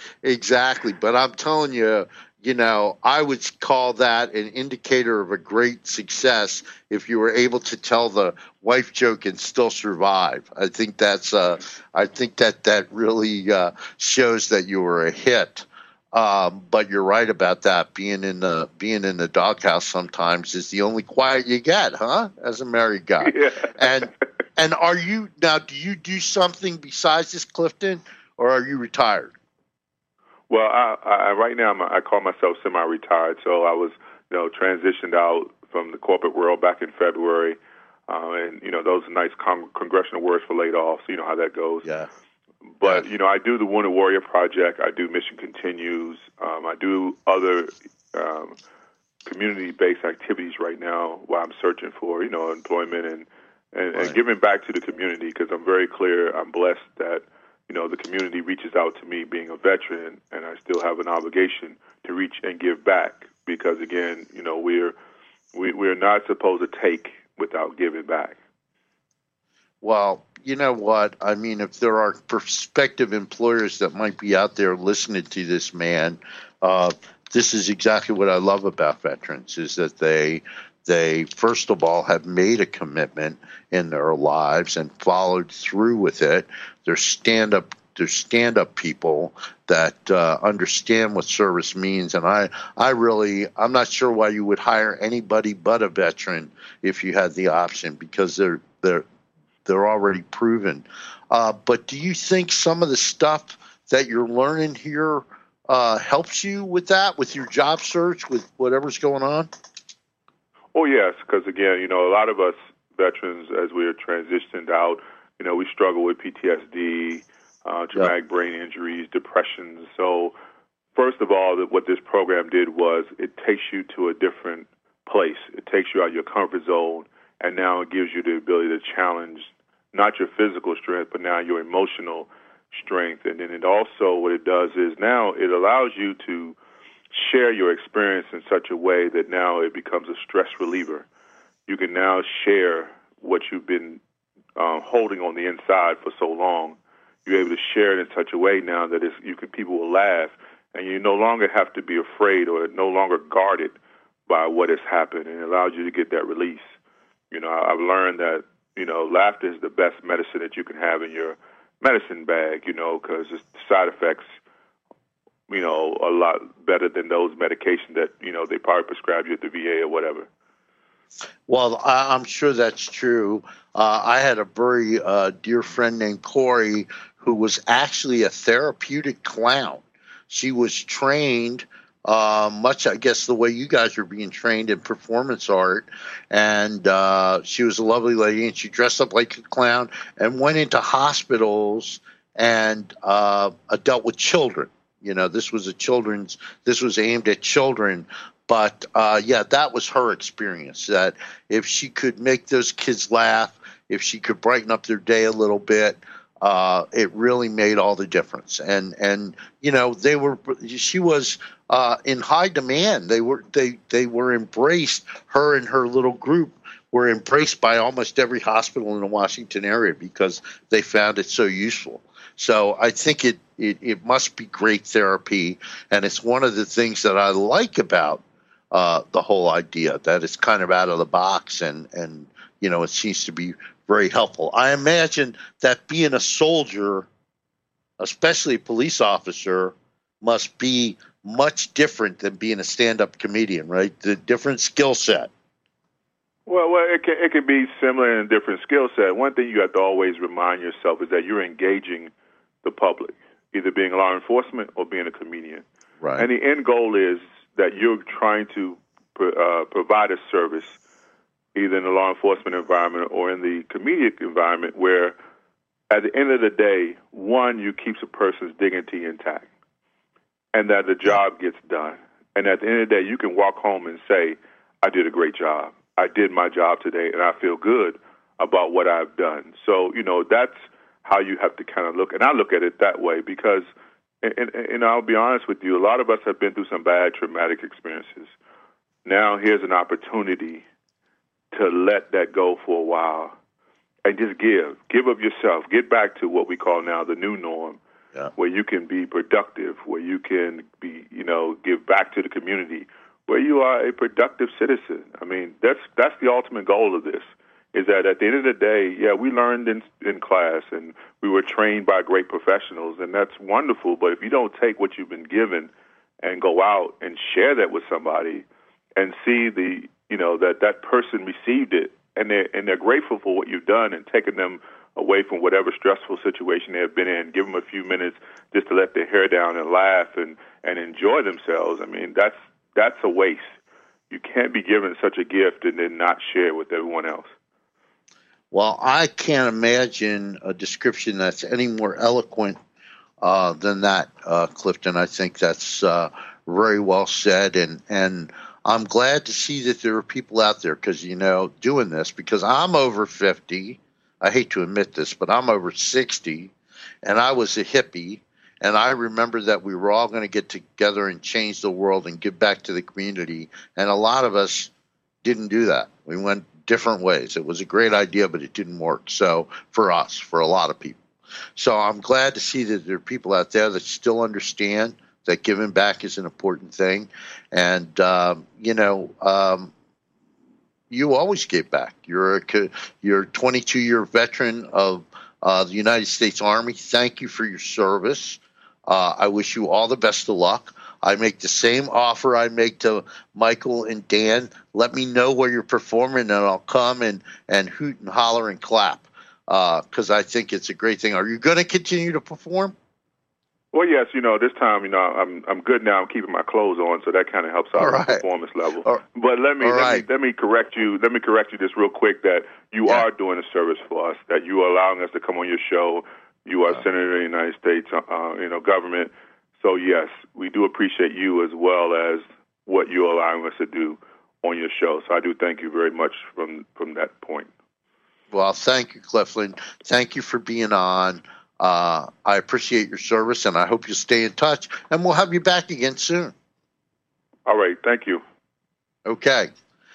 Exactly. But I'm telling you, you know, I would call that an indicator of a great success if you were able to tell the wife joke and still survive. I think that's, uh, I think that that really uh, shows that you were a hit. Um, but you're right about that. Being in the being in the doghouse sometimes is the only quiet you get, huh? As a married guy. Yeah. And and are you now? Do you do something besides this, Clifton, or are you retired? Well, I, I, right now I'm, I call myself semi-retired. So I was, you know, transitioned out from the corporate world back in February, uh, and you know those are nice con- congressional words for laid off. So you know how that goes. Yeah. But, yeah. you know, I do the Wounded Warrior Project. I do Mission Continues. Um, I do other um, community-based activities right now while I'm searching for, you know, employment and, and, right. and giving back to the community, because I'm very clear, I'm blessed that, you know, the community reaches out to me being a veteran, and I still have an obligation to reach and give back because, again, you know, we're, we, we're not supposed to take without giving back. Well, you know what? I mean, if there are prospective employers that might be out there listening to this man, uh, this is exactly what I love about veterans, is that they, they first of all, have made a commitment in their lives and followed through with it. They're stand-up They're stand-up people that uh, understand what service means. And I, I really, I'm not sure why you would hire anybody but a veteran if you had the option, because they're they're They're already proven. Uh, but do you think some of the stuff that you're learning here uh, helps you with that, with your job search, with whatever's going on? Oh, yes, because, again, you know, a lot of us veterans, as we are transitioned out, you know, we struggle with P T S D, uh, traumatic yep. brain injuries, depression. So, first of all, what this program did was it takes you to a different place. It takes you out of your comfort zone. And now it gives you the ability to challenge not your physical strength, but now your emotional strength. And then it also, what it does is now it allows you to share your experience in such a way that now it becomes a stress reliever. You can now share what you've been uh, holding on the inside for so long. You're able to share it in such a way now that it's, you can, people will laugh, and you no longer have to be afraid or no longer guarded by what has happened, and it allows you to get that release. You know, I've learned that, you know, laughter is the best medicine that you can have in your medicine bag, you know, because the side effects, you know, a lot better than those medications that, you know, they probably prescribe you at the V A or whatever. Well, I'm sure that's true. Uh, I had a very uh, dear friend named Corey who was actually a therapeutic clown. She was trained Uh, much, I guess, the way you guys are being trained in performance art. And uh, she was a lovely lady, and she dressed up like a clown and went into hospitals and uh, dealt with children. You know, this was a children's, this was aimed at children. But, uh, yeah, that was her experience, that if she could make those kids laugh, if she could brighten up their day a little bit, Uh, it really made all the difference. And, and you know, they were, she was uh, in high demand. They were, they, they were embraced, her and her little group were embraced by almost every hospital in the Washington area because they found it so useful. So I think it, it, it must be great therapy. And it's one of the things that I like about uh, the whole idea, that it's kind of out of the box and, and, you know, it seems to be very helpful. I imagine that being a soldier, especially a police officer, must be much different than being a stand-up comedian, right? The different skill set. Well, well, it can it can be similar in a different skill set. One thing you have to always remind yourself is that you're engaging the public, either being law enforcement or being a comedian. Right. And the end goal is that you're trying to uh, provide a service, either in the law enforcement environment or in the comedic environment, where at the end of the day, one, you keep a person's dignity intact and that the job gets done. And at the end of the day, you can walk home and say, I did a great job. I did my job today, and I feel good about what I've done. So, you know, that's how you have to kind of look. And I look at it that way because, and, and, and I'll be honest with you, a lot of us have been through some bad traumatic experiences. Now here's an opportunity to let that go for a while. And just give. Give of yourself. Get back to what we call now the new norm. yeah. where you can be productive, where you can be, you know, give back to the community, where you are a productive citizen. I mean, that's that's the ultimate goal of this, is that at the end of the day, yeah, we learned in, in class and we were trained by great professionals, and that's wonderful. But if you don't take what you've been given and go out and share that with somebody and see the, you know, that that person received it and they're, and they're grateful for what you've done and taking them away from whatever stressful situation they have been in, give them a few minutes just to let their hair down and laugh and, and enjoy themselves. I mean, that's that's a waste. You can't be given such a gift and then not share it with everyone else. Well, I can't imagine a description that's any more eloquent uh, than that, uh, Clifton. I think that's uh, very well said, and, and I'm glad to see that there are people out there because, you know, doing this, because I'm over fifty. I hate to admit this, but I'm over sixty, and I was a hippie, and I remember that we were all going to get together and change the world and give back to the community, and a lot of us didn't do that. We went different ways. It was a great idea, but it didn't work. So for us, for a lot of people. So I'm glad to see that there are people out there that still understand that giving back is an important thing. And, um, you know, um, you always give back. You're a you're a twenty-two-year veteran of uh, the United States Army. Thank you for your service. Uh, I wish you all the best of luck. I make the same offer I make to Michael and Dan. Let me know where you're performing, and I'll come and, and hoot and holler and clap because uh, I think it's a great thing. Are you going to continue to perform? Well, yes. You know, this time, you know, I'm I'm good now. I'm keeping my clothes on, so that kind of helps out my performance level. All but let me let right. me let me correct you. Let me correct you just real quick that you yeah. are doing a service for us. That you are allowing us to come on your show. You are uh, Senator of the United States, uh, you know, government. So, yes, we do appreciate you as well as what you're allowing us to do on your show. So I do thank you very much from, from that point. Well, thank you, Clifton. Thank you for being on. Uh, I appreciate your service, and I hope you stay in touch. And we'll have you back again soon. All right. Thank you. Okay.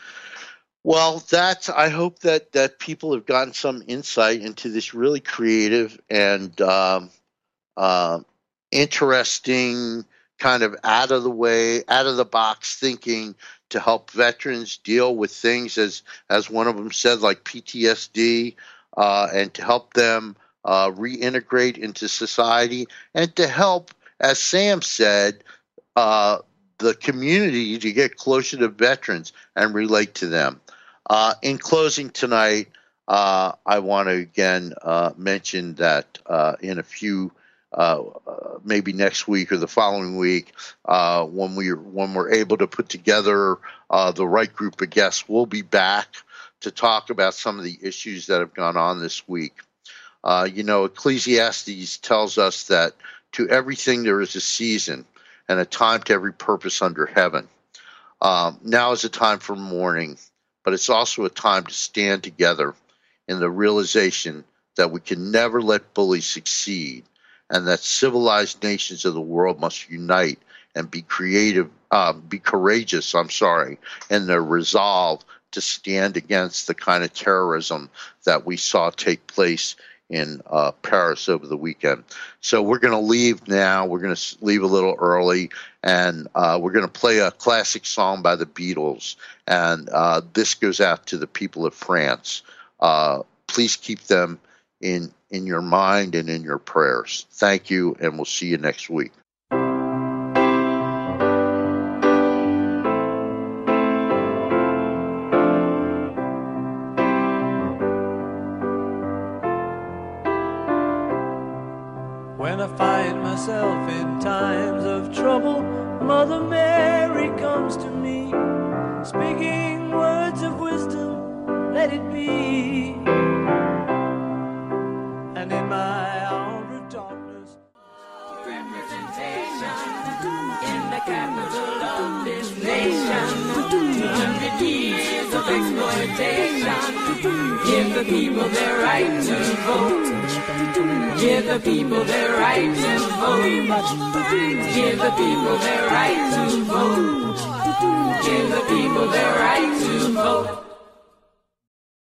Well, that's. I hope that, that people have gotten some insight into this really creative and um, uh, interesting kind of out of the way, out of the box thinking to help veterans deal with things as, as one of them said, like P T S D, uh, and to help them uh, reintegrate into society and to help, as Sam said, uh, the community to get closer to veterans and relate to them. Uh, in closing tonight, uh, I want to again uh, mention that uh, in a few Uh, uh, maybe next week or the following week, uh, when we when we're able to put together uh, the right group of guests, we'll be back to talk about some of the issues that have gone on this week. Uh, you know, Ecclesiastes tells us that to everything there is a season and a time to every purpose under heaven. Um, now is a time for mourning, but it's also a time to stand together in the realization that we can never let bullies succeed, and that civilized nations of the world must unite and be creative, uh, be courageous, I'm sorry, in their resolve to stand against the kind of terrorism that we saw take place in uh, Paris over the weekend. So we're going to leave now. We're going to leave a little early, and uh, we're going to play a classic song by the Beatles, and uh, this goes out to the people of France. Uh, please keep them in in your mind and in your prayers. Thank you, and we'll see you next week. When I find myself in times of trouble, Mother Mary comes to me, speaking words of wisdom, let it be. And in my hour of darkness, representation in the capital of this nation. Two hundred years of exploitation. Give the people their right to vote. Give the people their right to vote. Give the people their right to vote. Give the people their right to vote.